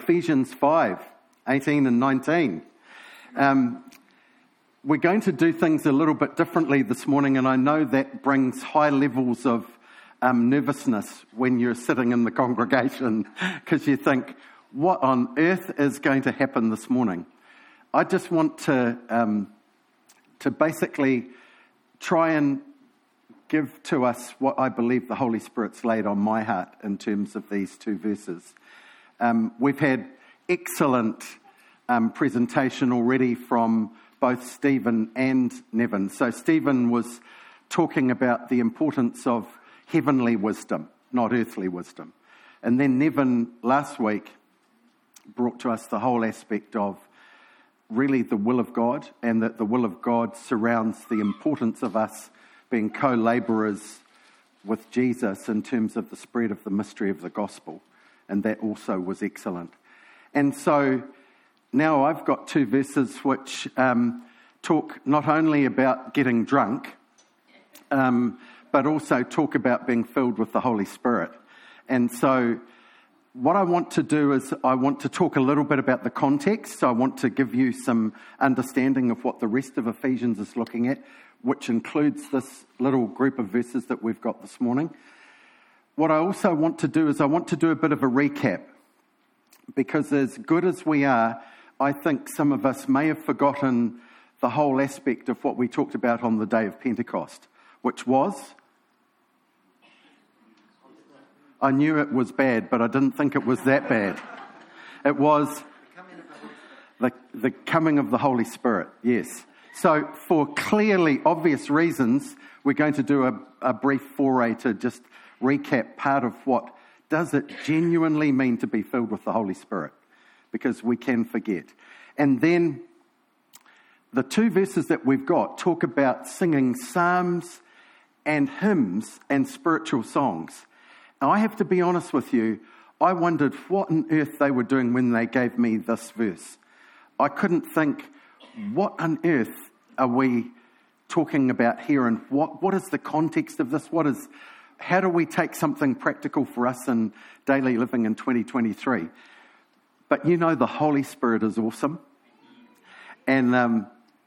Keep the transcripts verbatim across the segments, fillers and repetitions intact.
Ephesians five, eighteen and nineteen. Um, we're going to do things a little bit differently this morning, and I know that brings high levels of um, nervousness when you're sitting in the congregation, because you think, what on earth is going to happen this morning? I just want to um, to basically try and give to us what I believe the Holy Spirit's laid on my heart in terms of these two verses. Um, we've had excellent um, presentation already from both Stephen and Nevin. So Stephen was talking about the importance of heavenly wisdom, not earthly wisdom. And then Nevin last week brought to us the whole aspect of really the will of God, and that the will of God surrounds the importance of us being co-labourers with Jesus in terms of the spread of the mystery of the gospel. And that also was excellent. And so now I've got two verses which um, talk not only about getting drunk, um, but also talk about being filled with the Holy Spirit. And so what I want to do is I want to talk a little bit about the context. So I want to give you some understanding of what the rest of Ephesians is looking at, which includes this little group of verses that we've got this morning. What I also want to do is I want to do a bit of a recap, because as good as we are, I think some of us may have forgotten the whole aspect of what we talked about on the day of Pentecost, which was, I knew it was bad, but I didn't think it was that bad. It was the, the coming of the Holy Spirit, yes. So for clearly obvious reasons, we're going to do a, a brief foray to just recap part of what does it genuinely mean to be filled with the Holy Spirit, because we can forget. And then the two verses that we've got talk about singing psalms and hymns and spiritual songs. Now, I have to be honest with you, I wondered what on earth they were doing when they gave me this verse. I couldn't think, what on earth are we talking about here, and what, what is the context of this? What is, how do we take something practical for us in daily living in twenty twenty-three? But you know, the Holy Spirit is awesome. And um,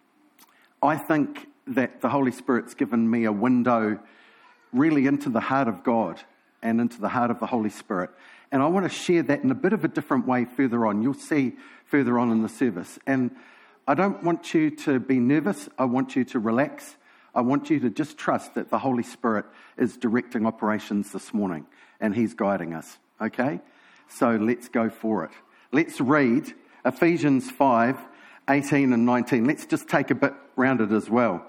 I think that the Holy Spirit's given me a window really into the heart of God and into the heart of the Holy Spirit. And I want to share that in a bit of a different way further on. You'll see further on in the service. And I don't want you to be nervous. I want you to relax. I want you to just trust that the Holy Spirit is directing operations this morning and He's guiding us. Okay? So let's go for it. Let's read Ephesians five, eighteen and nineteen. Let's just take a bit round it as well.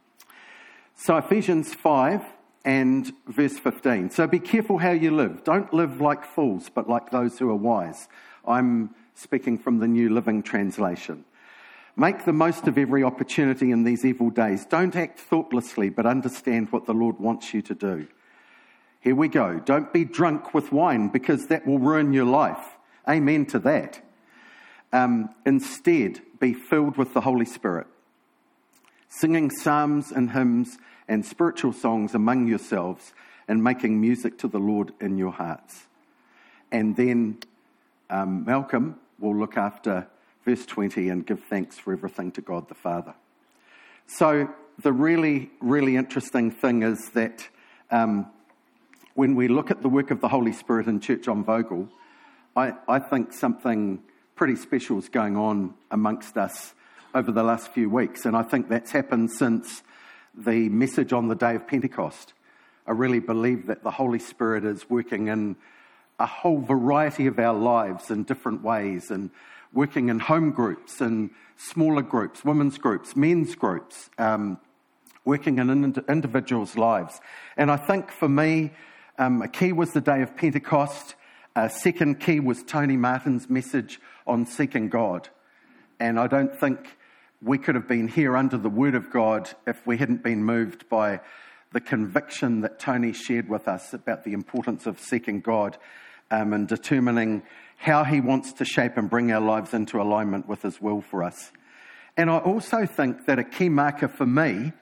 So Ephesians five and verse fifteen. So be careful how you live. Don't live like fools, but like those who are wise. I'm speaking from the New Living Translation. Make the most of every opportunity in these evil days. Don't act thoughtlessly, but understand what the Lord wants you to do. Here we go. Don't be drunk with wine, because that will ruin your life. Amen to that. Um, instead, be filled with the Holy Spirit, singing psalms and hymns and spiritual songs among yourselves, and making music to the Lord in your hearts. And then um, Malcolm will look after verse twenty and give thanks for everything to God the Father. So the really, really interesting thing is that um, when we look at the work of the Holy Spirit in Church on Vogel, I, I think something pretty special is going on amongst us over the last few weeks. And I think that's happened since the message on the day of Pentecost. I really believe that the Holy Spirit is working in a whole variety of our lives in different ways, and working in home groups and smaller groups, women's groups, men's groups, um, working in ind- individuals' lives. And I think for me, um, a key was the day of Pentecost. A second key was Tony Martin's message on seeking God. And I don't think we could have been here under the Word of God if we hadn't been moved by the conviction that Tony shared with us about the importance of seeking God um, and determining how He wants to shape and bring our lives into alignment with His will for us. And I also think that a key marker for me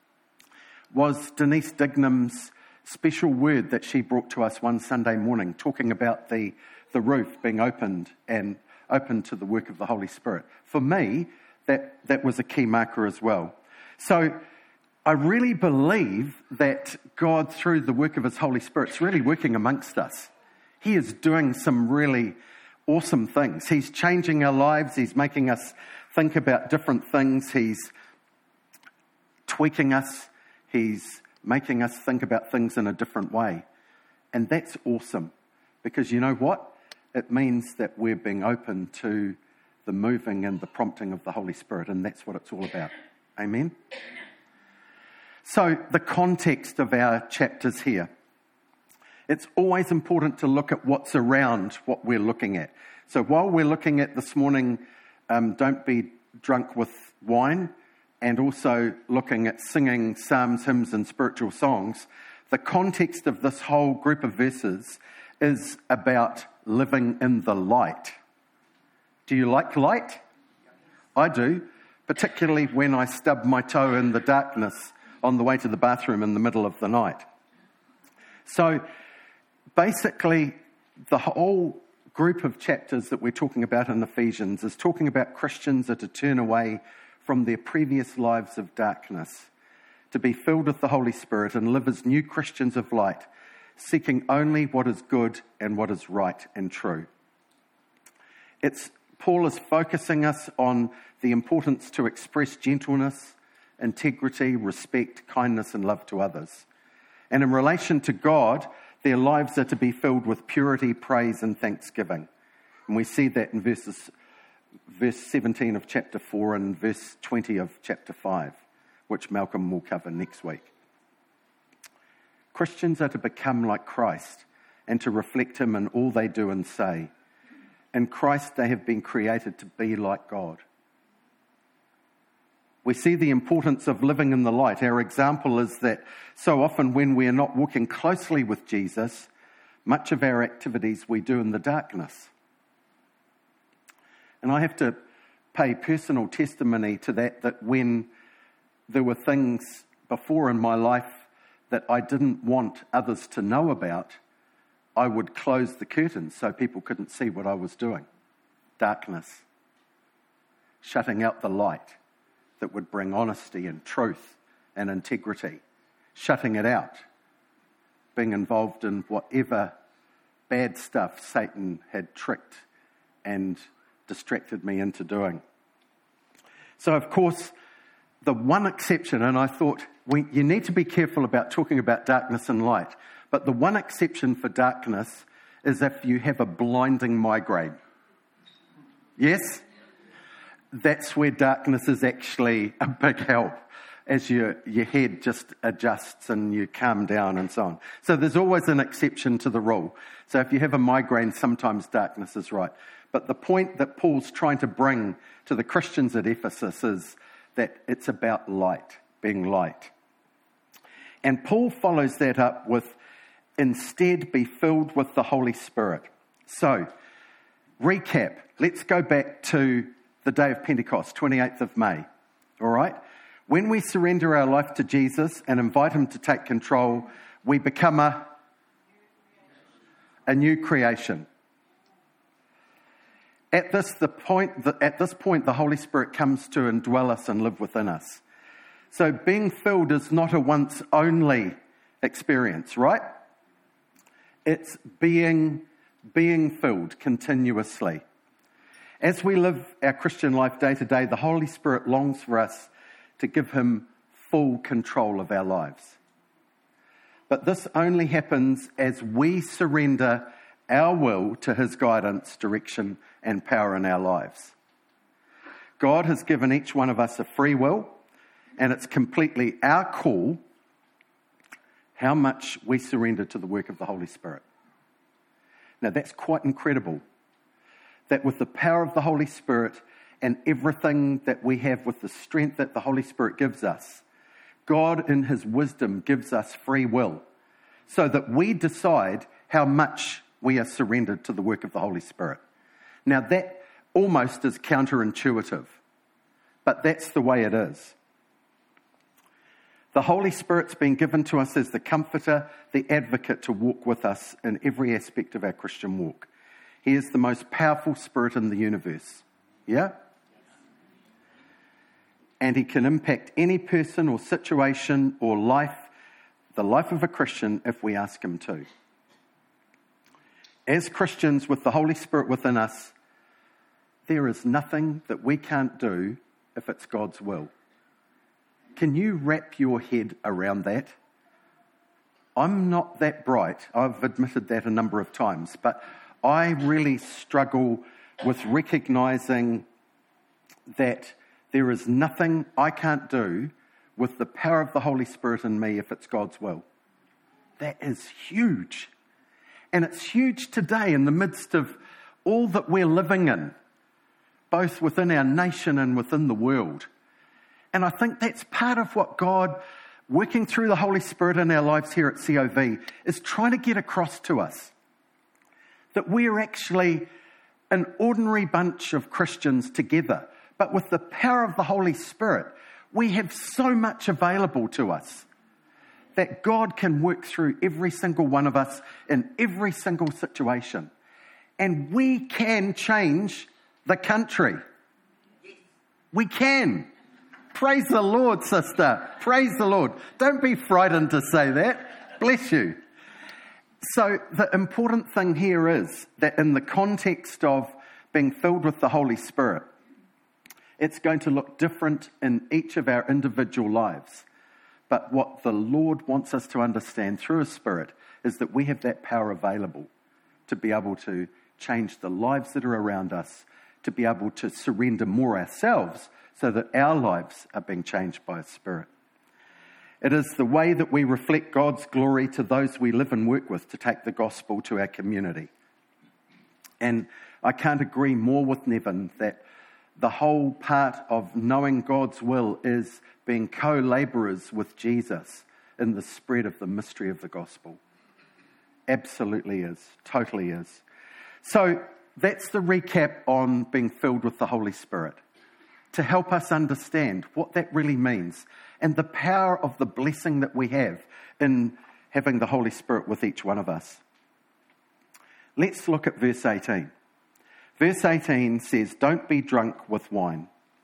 was Denise Dignam's special word that she brought to us one Sunday morning, talking about the the roof being opened and open to the work of the Holy Spirit. For me, that, that was a key marker as well. So I really believe that God, through the work of his Holy Spirit, is really working amongst us. He is doing some really awesome things. He's changing our lives. He's making us think about different things. He's tweaking us. He's making us think about things in a different way. And that's awesome, because you know what? It means that we're being open to the moving and the prompting of the Holy Spirit, and that's what it's all about. Amen? So, the context of our chapters here. It's always important to look at what's around what we're looking at. So while we're looking at this morning, um, don't be drunk with wine, and also looking at singing psalms, hymns, and spiritual songs, the context of this whole group of verses is about living in the light. Do you like light? I do, particularly when I stub my toe in the darkness on the way to the bathroom in the middle of the night. So basically, the whole group of chapters that we're talking about in Ephesians is talking about Christians are to turn away from their previous lives of darkness, to be filled with the Holy Spirit and live as new Christians of light, seeking only what is good and what is right and true. It's Paul is focusing us on the importance to express gentleness, integrity, respect, kindness, and love to others. And in relation to God, their lives are to be filled with purity, praise, and thanksgiving. And we see that in verses, verse seventeen of chapter four and verse twenty of chapter five, which Malcolm will cover next week. Christians are to become like Christ and to reflect him in all they do and say. In Christ, they have been created to be like God. We see the importance of living in the light. Our example is that so often when we are not walking closely with Jesus, much of our activities we do in the darkness. And I have to pay personal testimony to that, that when there were things before in my life that I didn't want others to know about, I would close the curtains so people couldn't see what I was doing. Darkness. Shutting out the light that would bring honesty and truth and integrity. Shutting it out. Being involved in whatever bad stuff Satan had tricked and distracted me into doing. So, of course, the one exception, and I thought, we, you need to be careful about talking about darkness and light, but the one exception for darkness is if you have a blinding migraine. Yes? That's where darkness is actually a big help, as your, your head just adjusts and you calm down and so on. So there's always an exception to the rule. So if you have a migraine, sometimes darkness is right. But the point that Paul's trying to bring to the Christians at Ephesus is that it's about light, being light. And Paul follows that up with, instead be filled with the Holy Spirit. So, recap. Let's go back to the day of Pentecost, twenty-eighth of May. All right? When we surrender our life to Jesus and invite him to take control, we become a, a new creation. At this, the point, at this point, the Holy Spirit comes to indwell us and live within us. So being filled is not a once-only experience, right? It's being, being filled continuously. As we live our Christian life day to day, the Holy Spirit longs for us to give him full control of our lives. But this only happens as we surrender our will to his guidance, direction, and power in our lives. God has given each one of us a free will, and it's completely our call how much we surrender to the work of the Holy Spirit. Now that's quite incredible, that with the power of the Holy Spirit and everything that we have with the strength that the Holy Spirit gives us, God in his wisdom gives us free will so that we decide how much we are surrendered to the work of the Holy Spirit. Now that almost is counterintuitive, but that's the way it is. The Holy Spirit's been given to us as the comforter, the advocate to walk with us in every aspect of our Christian walk. He is the most powerful spirit in the universe. Yeah? And he can impact any person or situation or life, the life of a Christian, if we ask him to. As Christians with the Holy Spirit within us, there is nothing that we can't do if it's God's will. Can you wrap your head around that? I'm not that bright. I've admitted that a number of times, but I really struggle with recognizing that there is nothing I can't do with the power of the Holy Spirit in me if it's God's will. That is huge. And it's huge today in the midst of all that we're living in, both within our nation and within the world. And I think that's part of what God, working through the Holy Spirit in our lives here at C O V, is trying to get across to us. That we're actually an ordinary bunch of Christians together, but with the power of the Holy Spirit, we have so much available to us that God can work through every single one of us in every single situation. And we can change the country. We can. Praise the Lord, sister. Praise the Lord. Don't be frightened to say that. Bless you. So the important thing here is that in the context of being filled with the Holy Spirit, it's going to look different in each of our individual lives. But what the Lord wants us to understand through His Spirit is that we have that power available to be able to change the lives that are around us, to be able to surrender more ourselves so that our lives are being changed by His Spirit. It is the way that we reflect God's glory to those we live and work with to take the gospel to our community. And I can't agree more with Nevin that the whole part of knowing God's will is being co-labourers with Jesus in the spread of the mystery of the gospel. Absolutely is. Totally is. So that's the recap on being filled with the Holy Spirit, to help us understand what that really means and the power of the blessing that we have in having the Holy Spirit with each one of us. Let's look at verse eighteen. Verse eighteen says, "Don't be drunk with wine."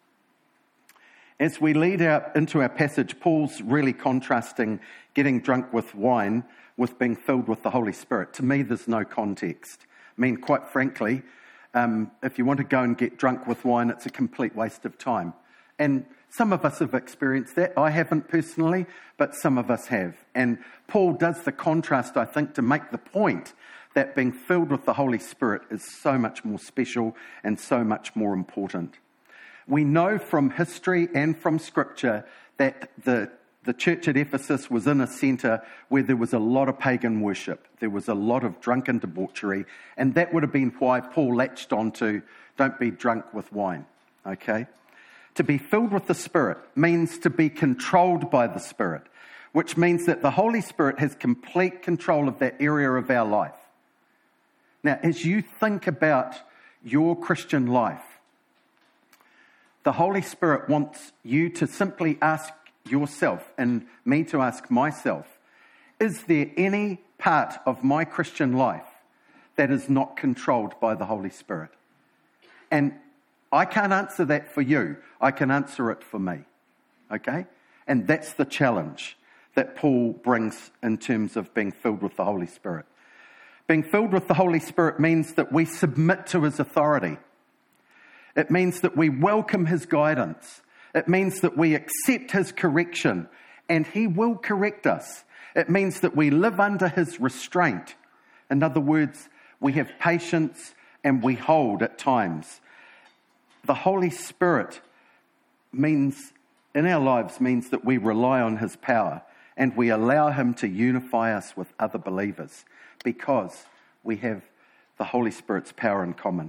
As we lead out into our passage, Paul's really contrasting getting drunk with wine with being filled with the Holy Spirit. To me, there's no context. I mean, quite frankly, um, if you want to go and get drunk with wine, it's a complete waste of time. And some of us have experienced that. I haven't personally, but some of us have. And Paul does the contrast, I think, to make the point that being filled with the Holy Spirit is so much more special and so much more important. We know from history and from Scripture that the, the church at Ephesus was in a centre where there was a lot of pagan worship. There was a lot of drunken debauchery, and that would have been why Paul latched on to don't be drunk with wine, okay? To be filled with the Spirit means to be controlled by the Spirit, which means that the Holy Spirit has complete control of that area of our life. Now, as you think about your Christian life, the Holy Spirit wants you to simply ask yourself, and me to ask myself, is there any part of my Christian life that is not controlled by the Holy Spirit? And I can't answer that for you. I can answer it for me, okay? And that's the challenge that Paul brings in terms of being filled with the Holy Spirit. Being filled with the Holy Spirit means that we submit to His authority. It means that we welcome His guidance. It means that we accept His correction, and He will correct us. It means that we live under His restraint. In other words, we have patience and we hold at times. The Holy Spirit means, in our lives, means that we rely on His power and we allow Him to unify us with other believers because we have the Holy Spirit's power in common.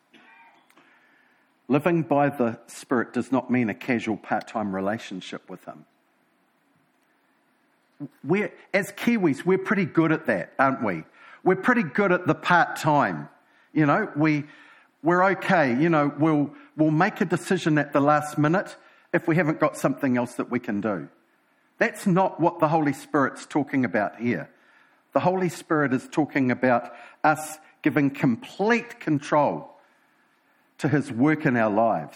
Living by the Spirit does not mean a casual part-time relationship with Him. We're, as Kiwis, we're pretty good at that, aren't we? We're pretty good at the part-time. You know, we, we're okay. You know, we'll, we'll make a decision at the last minute if we haven't got something else that we can do. That's not what the Holy Spirit's talking about here. The Holy Spirit is talking about us giving complete control to his work in our lives.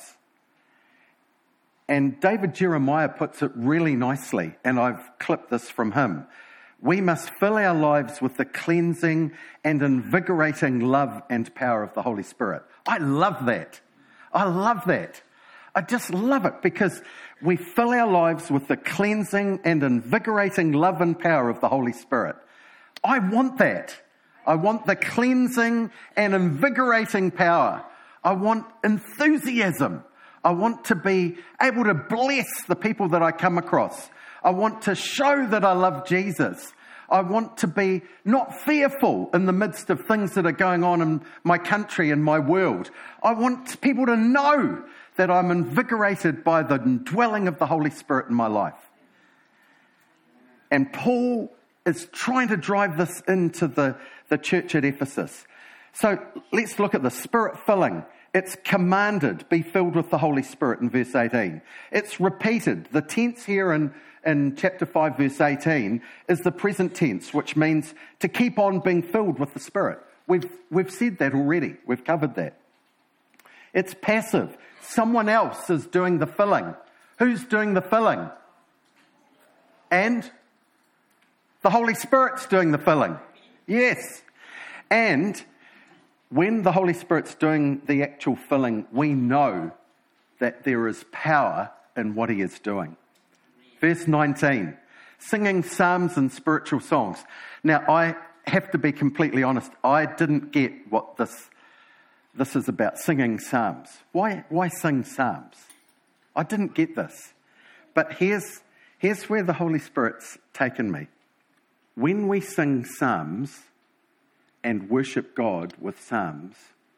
And David Jeremiah puts it really nicely, and I've clipped this from him. We must fill our lives with the cleansing and invigorating love and power of the Holy Spirit. I love that. I love that. I just love it because we fill our lives with the cleansing and invigorating love and power of the Holy Spirit. I want that. I want the cleansing and invigorating power. I want enthusiasm. I want to be able to bless the people that I come across. I want to show that I love Jesus. I want to be not fearful in the midst of things that are going on in my country and my world. I want people to know that I'm invigorated by the indwelling of the Holy Spirit in my life. And Paul is trying to drive this into the, the church at Ephesus. So let's look at the Spirit filling. It's commanded, be filled with the Holy Spirit in verse eighteen. It's repeated. The tense here in, in chapter five, verse eighteen, is the present tense, which means to keep on being filled with the Spirit. We've, we've said that already. We've covered that. It's passive. Someone else is doing the filling. Who's doing the filling? And the Holy Spirit's doing the filling. Yes. And when the Holy Spirit's doing the actual filling, we know that there is power in what he is doing. Verse nineteen, singing psalms and spiritual songs. Now, I have to be completely honest. I didn't get what this, this is about, singing psalms. Why, why sing psalms? I didn't get this. But here's, here's where the Holy Spirit's taken me. When we sing psalms and worship God with psalms,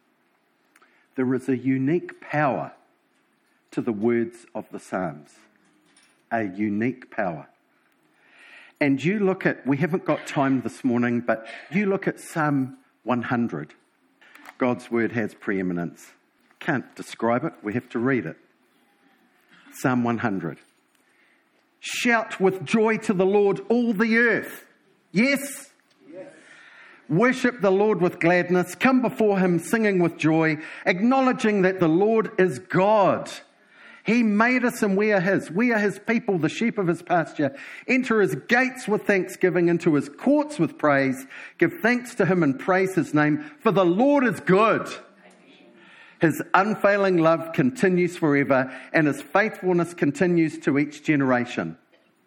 there is a unique power to the words of the psalms. A unique power. And you look at, we haven't got time this morning, but you look at Psalm one hundred. God's word has preeminence. Can't describe it, we have to read it. Psalm one hundred. Shout with joy to the Lord, all the earth. Yes? Yes. Worship the Lord with gladness. Come before him singing with joy, acknowledging that the Lord is God. He made us and we are his. We are his people, the sheep of his pasture. Enter his gates with thanksgiving, into his courts with praise. Give thanks to him and praise his name, for the Lord is good. His unfailing love continues forever, and his faithfulness continues to each generation.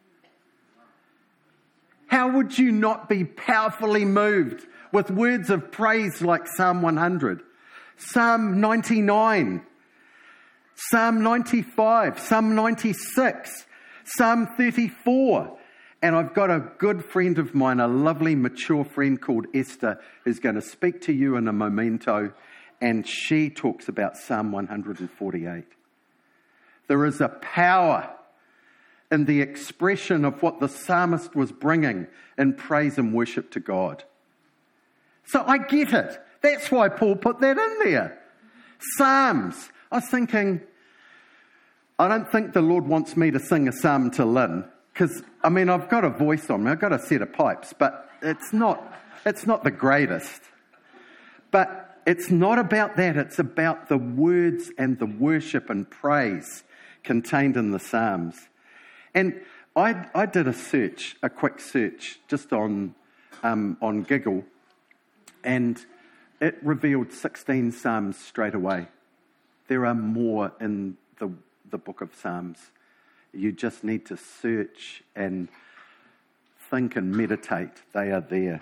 How would you not be powerfully moved with words of praise like Psalm one hundred? Psalm ninety-nine, Psalm ninety-five, Psalm ninety-six, Psalm thirty-four. And I've got a good friend of mine, a lovely mature friend called Esther, who's going to speak to you in a momento. And she talks about Psalm one forty-eight. There is a power in the expression of what the psalmist was bringing in praise and worship to God. So I get it. That's why Paul put that in there. Psalms. I was thinking, I don't think the Lord wants me to sing a psalm to Lynn, because, I mean, I've got a voice on me, I've got a set of pipes, but it's not, it's not the greatest. But it's not about that. It's about the words and the worship and praise contained in the Psalms. And I, I did a search, a quick search, just on um, on Giggle, and it revealed sixteen Psalms straight away. There are more in the the book of Psalms. You just need to search and think and meditate. They are there.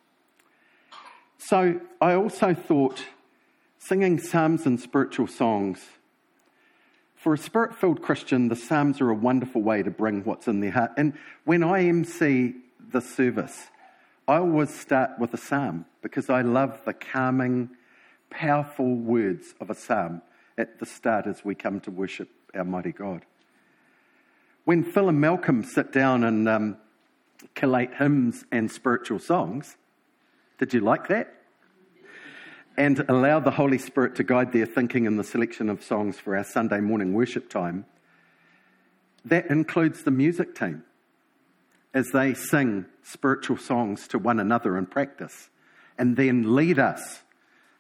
So I also thought singing psalms and spiritual songs. For a spirit-filled Christian, the psalms are a wonderful way to bring what's in their heart. And when I M C the service, I always start with a psalm because I love the calming, powerful words of a psalm at the start as we come to worship our mighty God. When Phil and Malcolm sit down and um, collate hymns and spiritual songs, did you like that? And allow the Holy Spirit to guide their thinking in the selection of songs for our Sunday morning worship time. That includes the music team as they sing spiritual songs to one another in practice and then lead us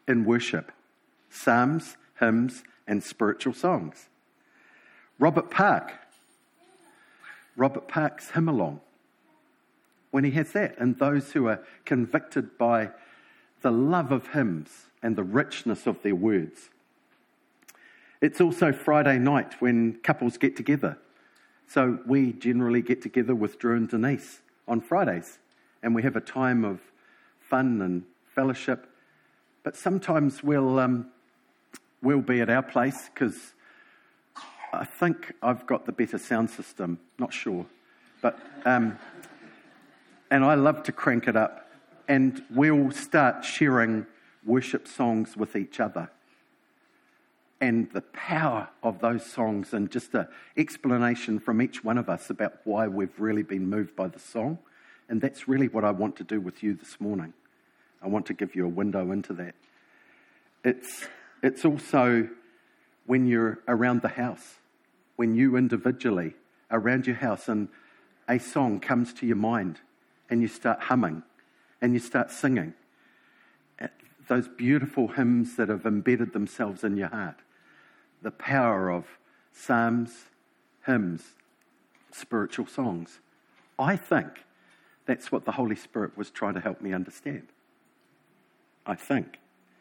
in worship: psalms, hymns, and spiritual songs. Robert Park, Robert Park's hymn along, when he has that, and those who are convicted by the love of hymns and the richness of their words. It's also Friday night when couples get together. So we generally get together with Drew and Denise on Fridays, and we have a time of fun and fellowship. But sometimes we'll um, we'll be at our place because I think I've got the better sound system. Not sure, but um, and I love to crank it up, and we'll start sharing worship songs with each other. And the power of those songs, and just an explanation from each one of us about why we've really been moved by the song. And that's really what I want to do with you this morning. I want to give you a window into that. It's it's also when you're around the house, when you individually around your house and a song comes to your mind and you start humming and you start singing. Those beautiful hymns that have embedded themselves in your heart. The power of psalms, hymns, spiritual songs. I think that's what the Holy Spirit was trying to help me understand. I think.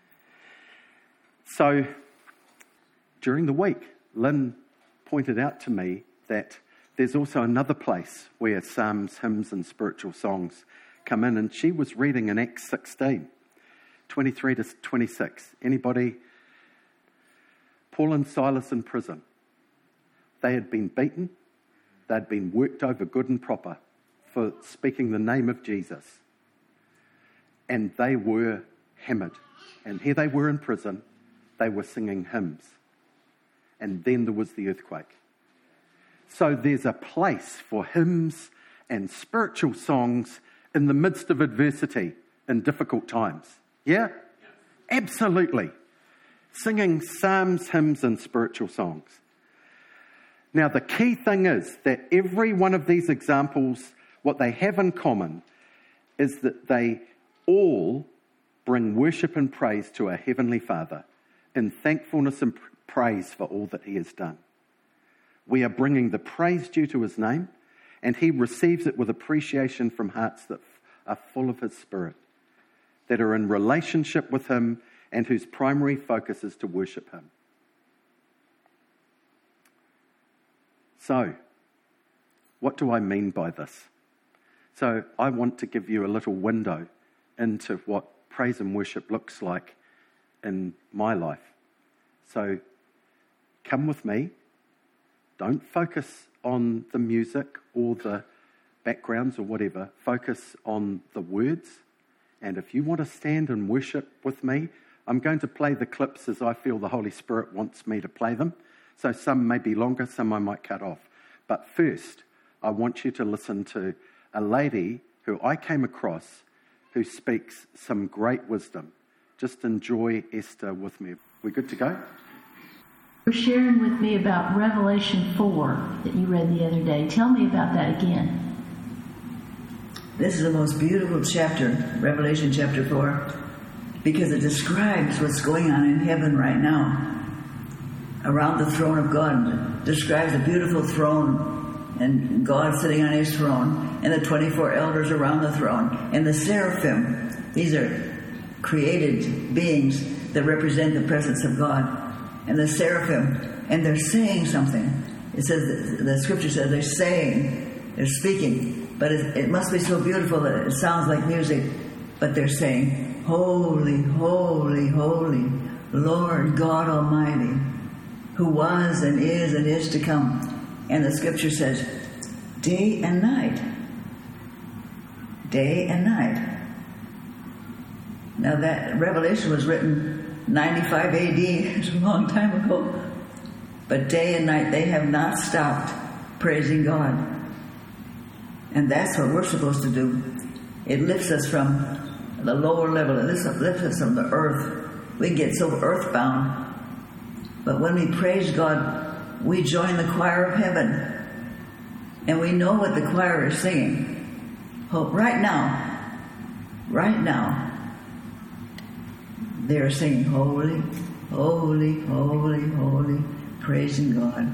So, during the week, Lynn pointed out to me that there's also another place where psalms, hymns, and spiritual songs come in, and she was reading in Acts sixteen, twenty-three to twenty-six. Anybody? Paul and Silas in prison. They had been beaten. They'd been worked over good and proper for speaking the name of Jesus. And they were hammered. And here they were in prison. They were singing hymns. And then there was the earthquake. So there's a place for hymns and spiritual songs in the midst of adversity in difficult times. Yeah? Absolutely. Singing psalms, hymns, and spiritual songs. Now, the key thing is that every one of these examples, what they have in common is that they all bring worship and praise to our Heavenly Father in thankfulness and praise for all that He has done. We are bringing the praise due to His name, and He receives it with appreciation from hearts that are full of His Spirit, that are in relationship with Him, and whose primary focus is to worship Him. So, what do I mean by this? So, I want to give you a little window into what praise and worship looks like in my life. So, come with me. Don't focus on the music or the backgrounds or whatever. Focus on the words. And if you want to stand and worship with me, I'm going to play the clips as I feel the Holy Spirit wants me to play them. So some may be longer, some I might cut off. But first, I want you to listen to a lady who I came across who speaks some great wisdom. Just enjoy Esther with me. We good to go? You're sharing with me about Revelation four that you read the other day. Tell me about that again. This is the most beautiful chapter, Revelation chapter four. Because it describes what's going on in heaven right now. Around the throne of God. It describes a beautiful throne and God sitting on His throne and the twenty-four elders around the throne and the seraphim. These are created beings that represent the presence of God. And the seraphim, and they're saying something. It says, the scripture says they're saying, they're speaking, but it, it must be so beautiful that it sounds like music, but they're saying, Holy, holy, holy, Lord God Almighty, who was and is and is to come. And the scripture says, day and night. Day and night. Now that Revelation was written ninety-five A D, it's a long time ago. But day and night they have not stopped praising God. And that's what we're supposed to do. It lifts us from the lower level, and this lifts us from the earth. We get so earthbound. But when we praise God, we join the choir of heaven. And we know what the choir is singing. Hope right now, right now, they are singing, holy, holy, holy, holy, praising God.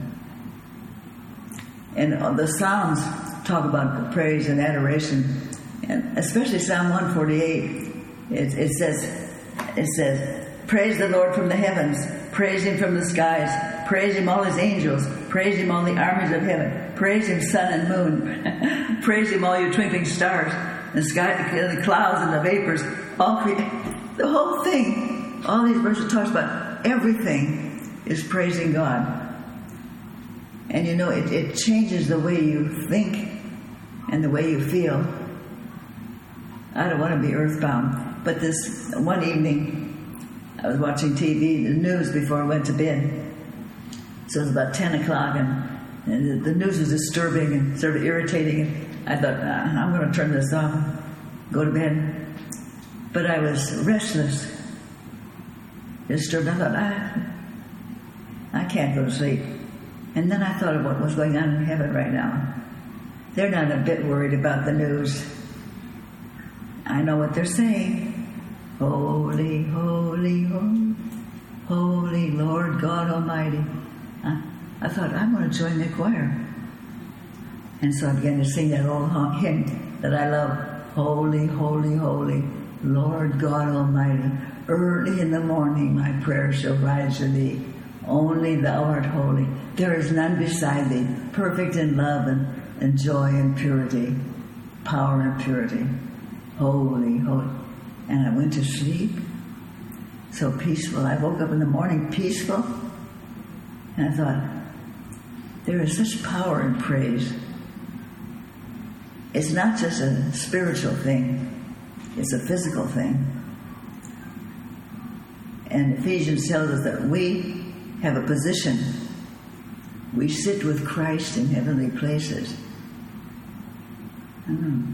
And the Psalms talk about praise and adoration, and especially Psalm one forty-eight. It, it says, it says, praise the Lord from the heavens, praise Him from the skies, praise Him all His angels, praise Him all the armies of heaven, praise Him sun and moon, praise Him all you twinkling stars, the sky, the clouds and the vapors, all cre- the whole thing. All these verses talks about everything is praising God. And you know, it, it changes the way you think and the way you feel. I don't want to be earthbound, but this one evening, I was watching T V, the news before I went to bed. So it was about ten o'clock, and, and the, the news was disturbing and sort of irritating. And I thought, nah, I'm going to turn this off and go to bed. But I was restless, disturbed. I thought, I, I can't go to sleep. And then I thought of what was going on in heaven right now. They're not a bit worried about the news. I know what they're saying. Holy, holy, holy, holy Lord God Almighty. I, I thought, I'm going to join the choir. And so I began to sing that old hymn that I love. Holy, holy, holy, Lord God Almighty. Early in the morning my prayer shall rise to Thee. Only Thou art holy. There is none beside Thee, perfect in love and, and joy and purity, power and purity. Holy, holy. And I went to sleep, so peaceful. I woke up in the morning peaceful, and I thought, there is such power in praise. It's not just a spiritual thing, it's a physical thing. And Ephesians tells us that we have a position. We sit with Christ in heavenly places. Mm.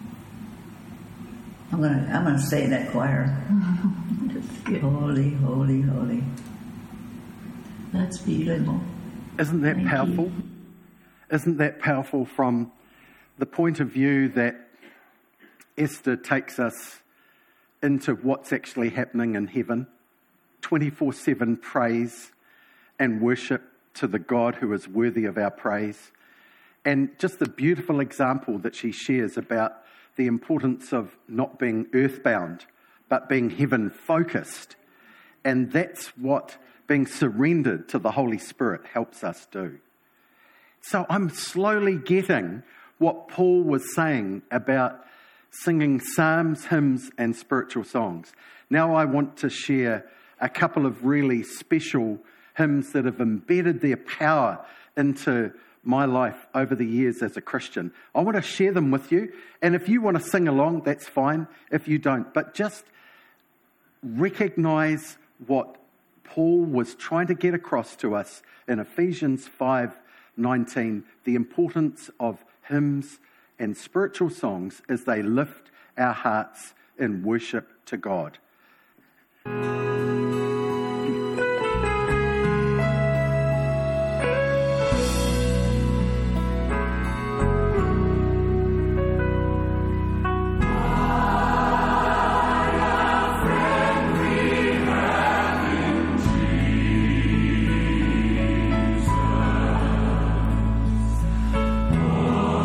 I'm gonna, I'm gonna stay in that choir. Holy, holy, holy. That's beautiful. Isn't that Thank powerful? you. Isn't that powerful from the point of view that Esther takes us into what's actually happening in heaven? twenty-four seven praise and worship to the God who is worthy of our praise. And just the beautiful example that she shares about the importance of not being earthbound, but being heaven-focused. And that's what being surrendered to the Holy Spirit helps us do. So I'm slowly getting what Paul was saying about singing psalms, hymns, and spiritual songs. Now I want to share a couple of really special hymns that have embedded their power into my life over the years as a Christian. I want to share them with you. And if you want to sing along, that's fine. If you don't, but just recognize what Paul was trying to get across to us in Ephesians five nineteen, the importance of hymns and spiritual songs as they lift our hearts in worship to God.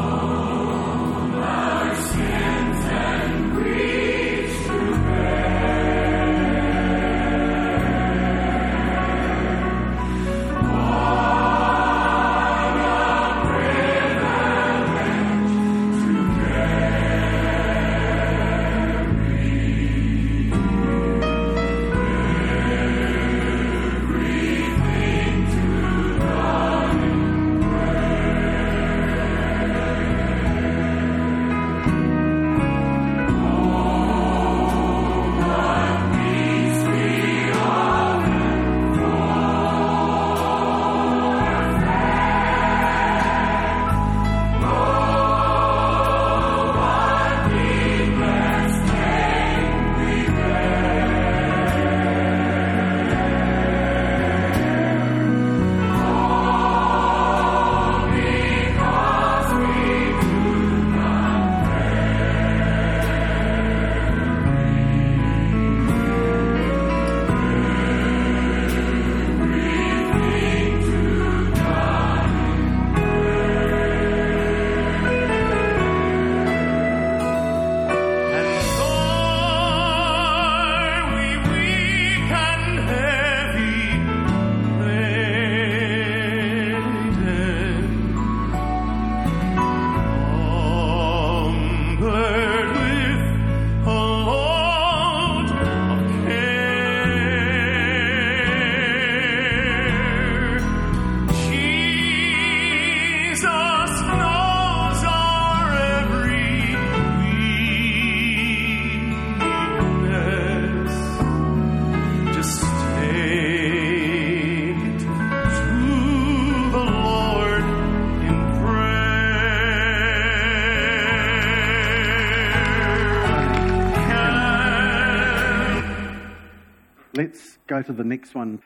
Sins and griefs to bear. let's go to the next one.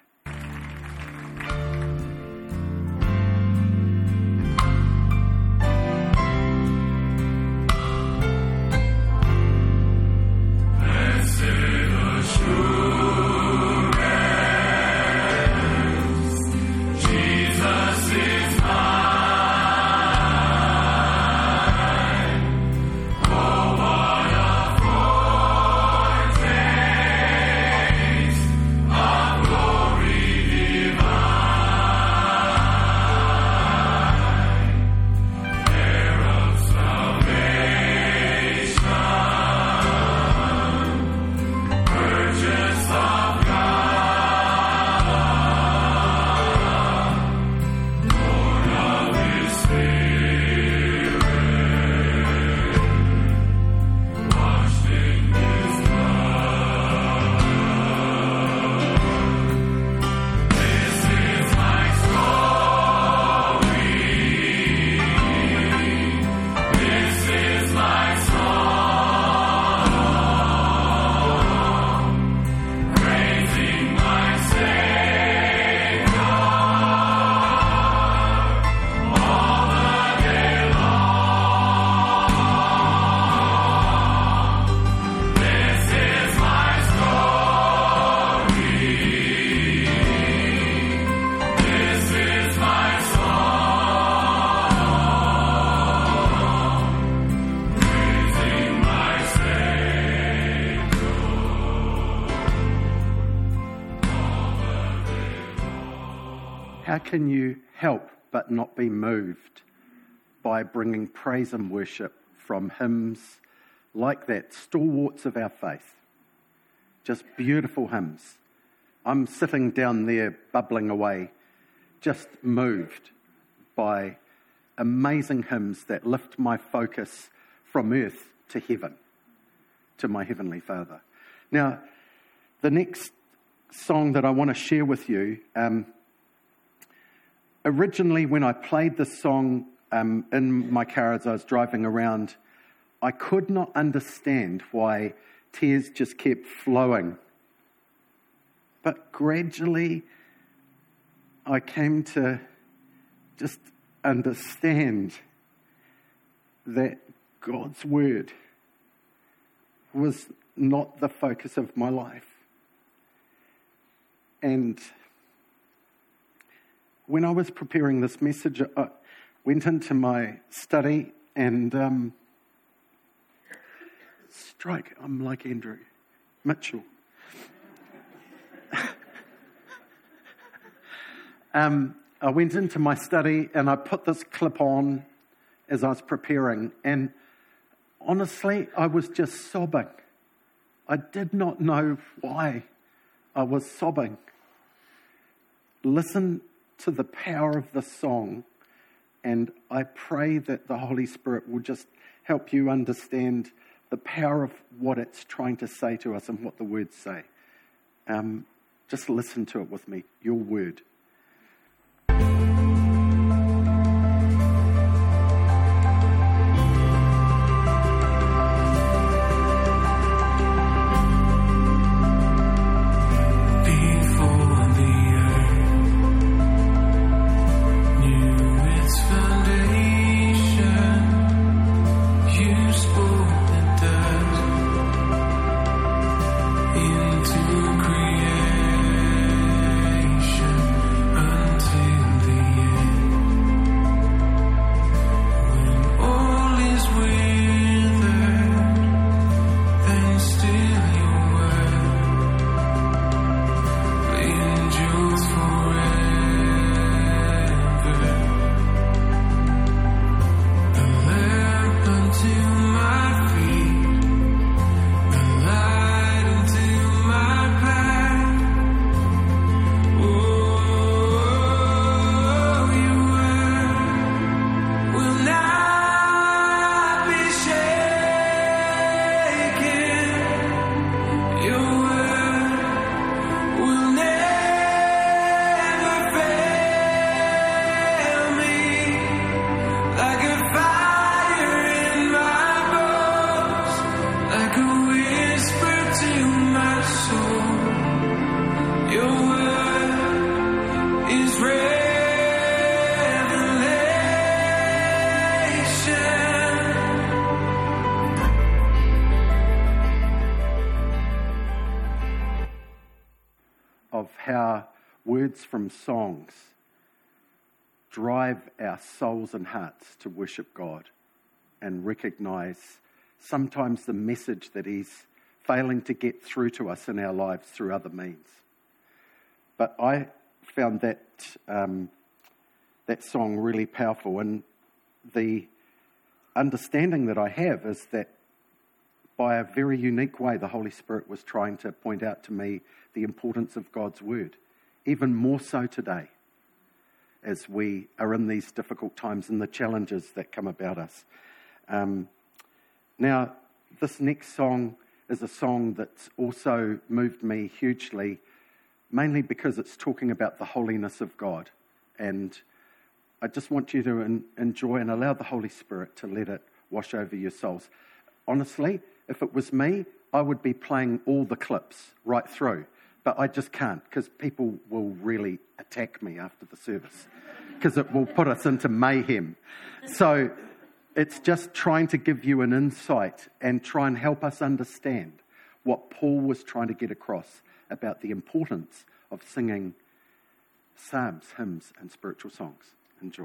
How can you help but not be moved by bringing praise and worship from hymns like that, stalwarts of our faith? Just beautiful hymns. I'm sitting down there bubbling away, just moved by amazing hymns that lift my focus from earth to heaven, to my Heavenly Father. Now, the next song that I want to share with you, um, originally when I played this song um, in my car as I was driving around, I could not understand why tears just kept flowing. But gradually, I came to just understand that God's word was not the focus of my life. And when I was preparing this message, I went into my study and um, strike, I'm like Andrew Mitchell. um, I went into my study and I put this clip on as I was preparing, and honestly, I was just sobbing. I did not know why I was sobbing. Listen to the power of the song, and I pray that the Holy Spirit will just help you understand the power of what it's trying to say to us and what the words say. Um, just listen to it with me, your word. Into creation. words from songs drive our souls and hearts to worship God and recognise sometimes the message that he's failing to get through to us in our lives through other means. But I found that um, that song really powerful, and the understanding that I have is that by a very unique way, the Holy Spirit was trying to point out to me the importance of God's word, even more so today as we are in these difficult times and the challenges that come about us. Um, now, this next song is a song that's also moved me hugely, mainly because it's talking about the holiness of God. And I just want you to en- enjoy and allow the Holy Spirit to let it wash over your souls. Honestly, if it was me, I would be playing all the clips right through. But I just can't, because people will really attack me after the service, because it will put us into mayhem. So it's just trying to give you an insight and try and help us understand what Paul was trying to get across about the importance of singing psalms, hymns, and spiritual songs. Enjoy.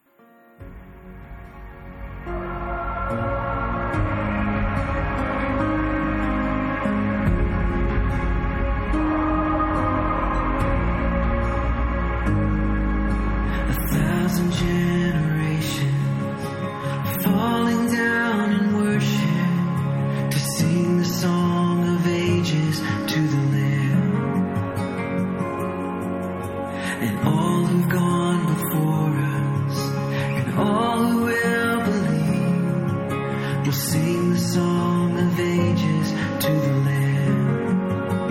Generations falling down in worship to sing the song of ages to the Lamb, and all who've gone before us and all who will believe will sing the song of ages to the Lamb.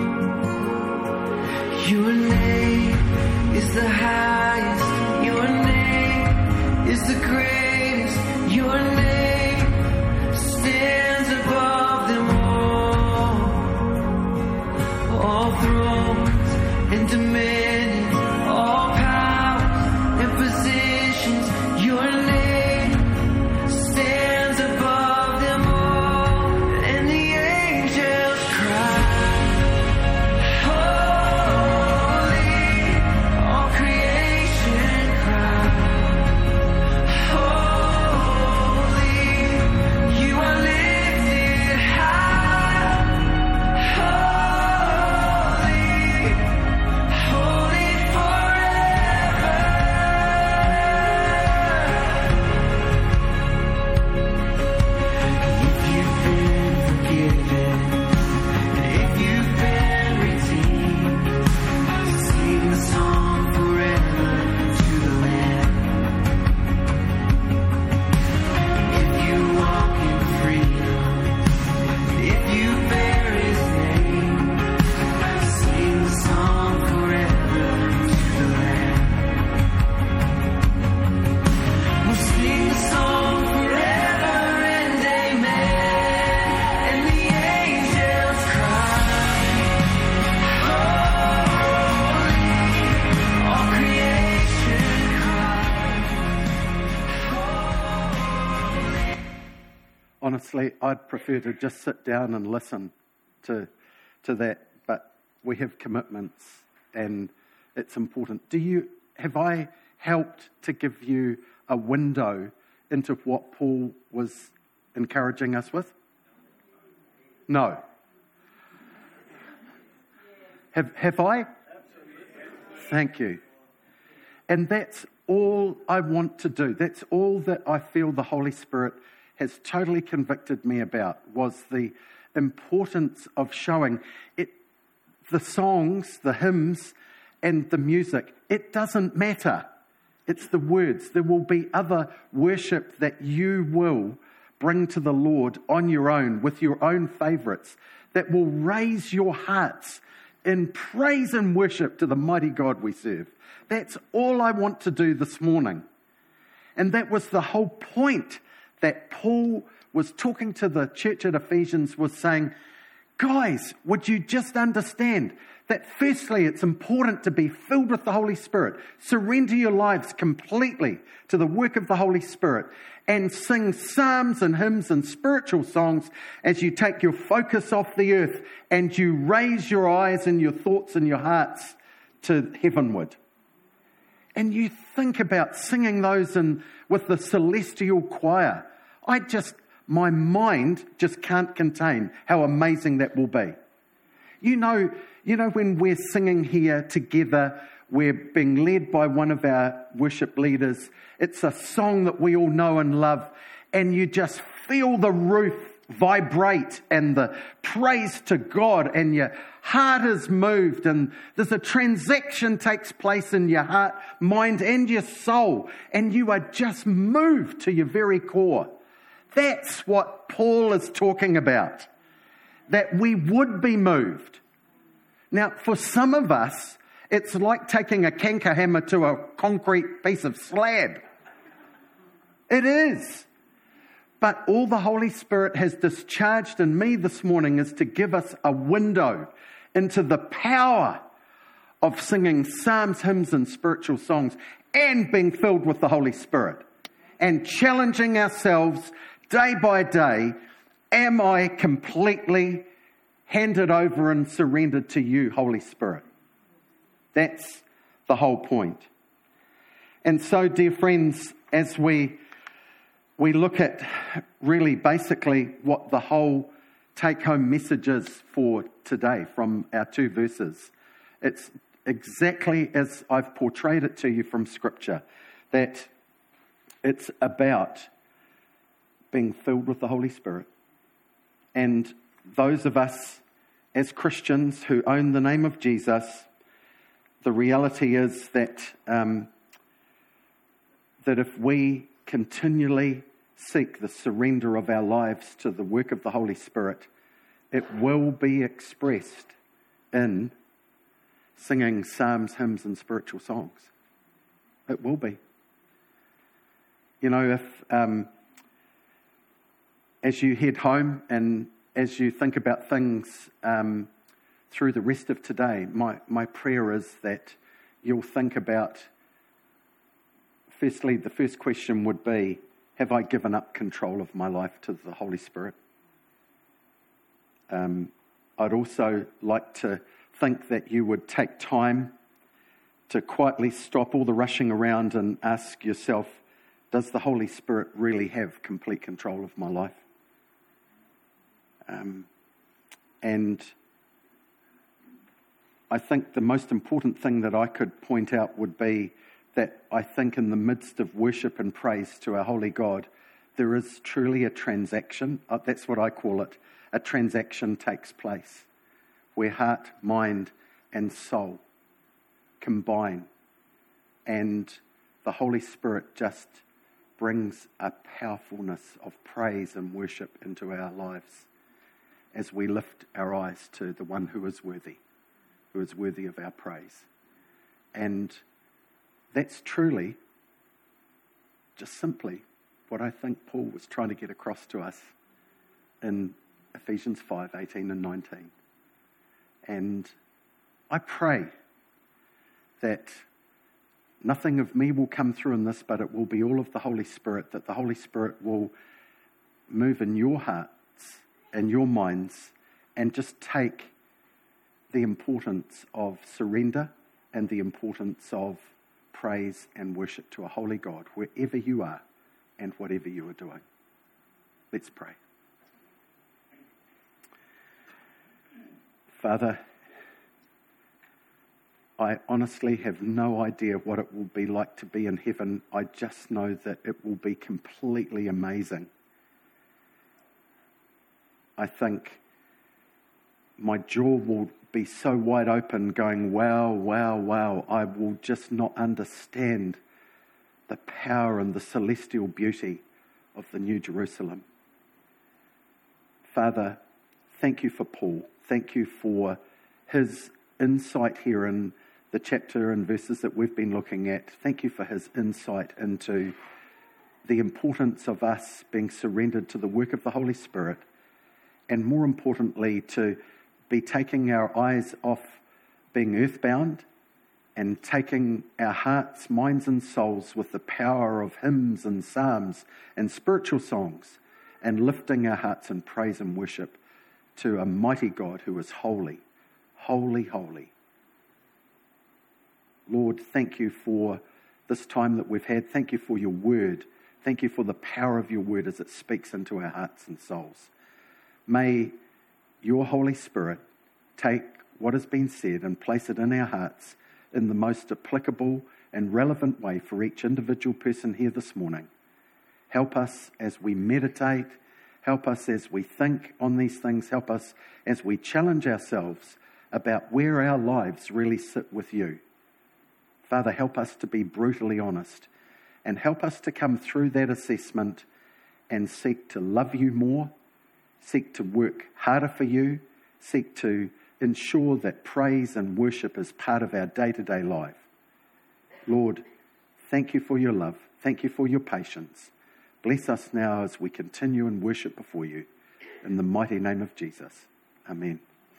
Your name is the highest, your name is the greatest, your name stands above them all. All thrones and dominions, all powers and positions, your name stands above them all. And the angels cry, holy, all creation cries. Honestly, I'd prefer to just sit down and listen to to that, but we have commitments and it's important. Do you have I helped to give you a window into what Paul was encouraging us with? No. Have have I? Thank you. And that's all I want to do. That's all that I feel the Holy Spirit has totally convicted me about, was the importance of showing it, the songs, the hymns, and the music. It doesn't matter. It's the words. There will be other worship that you will bring to the Lord on your own, with your own favourites, that will raise your hearts in praise and worship to the mighty God we serve. That's all I want to do this morning. And that was the whole point that Paul was talking to the church at Ephesians, was saying, guys, would you just understand that firstly, it's important to be filled with the Holy Spirit, surrender your lives completely to the work of the Holy Spirit, and sing psalms and hymns and spiritual songs as you take your focus off the earth and you raise your eyes and your thoughts and your hearts to heavenward. And you think about singing those in, with the celestial choir. I just, my mind just can't contain how amazing that will be. You know, you know when we're singing here together, we're being led by one of our worship leaders. It's a song that we all know and love, and you just feel the roof vibrate and the praise to God, and your heart is moved, and there's a transaction takes place in your heart, mind, and your soul, and you are just moved to your very core. That's what Paul is talking about, that we would be moved. Now, for some of us, it's like taking a canker hammer to a concrete piece of slab. It is. But all the Holy Spirit has discharged in me this morning is to give us a window into the power of singing psalms, hymns, and spiritual songs, and being filled with the Holy Spirit, and challenging ourselves day by day. Am I completely handed over and surrendered to you, Holy Spirit? That's the whole point. And so, dear friends, as we we look at really basically what the whole take-home message is for today from our two verses, it's exactly as I've portrayed it to you from Scripture, that it's about being filled with the Holy Spirit. And those of us as Christians who own the name of Jesus, the reality is that um, that if we continually seek the surrender of our lives to the work of the Holy Spirit, it will be expressed in singing psalms, hymns, and spiritual songs. It will be. You know, if um, as you head home and as you think about things um, through the rest of today, my, my prayer is that you'll think about, firstly, the first question would be, have I given up control of my life to the Holy Spirit? Um, I'd also like to think that you would take time to quietly stop all the rushing around and ask yourself, does the Holy Spirit really have complete control of my life? Um, and I think the most important thing that I could point out would be that I think in the midst of worship and praise to our holy God, there is truly a transaction. Uh, that's what I call it. A transaction takes place where heart, mind, and soul combine, and the Holy Spirit just brings a powerfulness of praise and worship into our lives as we lift our eyes to the one who is worthy, who is worthy of our praise. And that's truly, just simply, what I think Paul was trying to get across to us in Ephesians five, eighteen and nineteen. And I pray that nothing of me will come through in this, but it will be all of the Holy Spirit, that the Holy Spirit will move in your hearts and your minds and just take the importance of surrender and the importance of praise and worship to a holy God wherever you are and whatever you are doing. Let's pray. Father, I honestly have no idea what it will be like to be in heaven. I just know that it will be completely amazing. I think my jaw will be so wide open going, wow, wow, wow. I will just not understand the power and the celestial beauty of the New Jerusalem. Father, thank you for Paul. Thank you for his insight here in the chapter and verses that we've been looking at. Thank you for his insight into the importance of us being surrendered to the work of the Holy Spirit, and more importantly, to be taking our eyes off being earthbound and taking our hearts, minds and souls with the power of hymns and psalms and spiritual songs and lifting our hearts in praise and worship to a mighty God who is holy, holy, holy. Lord, thank you for this time that we've had. Thank you for your word. Thank you for the power of your word as it speaks into our hearts and souls. May your Holy Spirit take what has been said and place it in our hearts in the most applicable and relevant way for each individual person here this morning. Help us as we meditate. Help us as we think on these things. Help us as we challenge ourselves about where our lives really sit with you. Father, help us to be brutally honest, and help us to come through that assessment and seek to love you more, seek to work harder for you, seek to ensure that praise and worship is part of our day-to-day life. Lord, thank you for your love. Thank you for your patience. Bless us now as we continue in worship before you. In the mighty name of Jesus. Amen.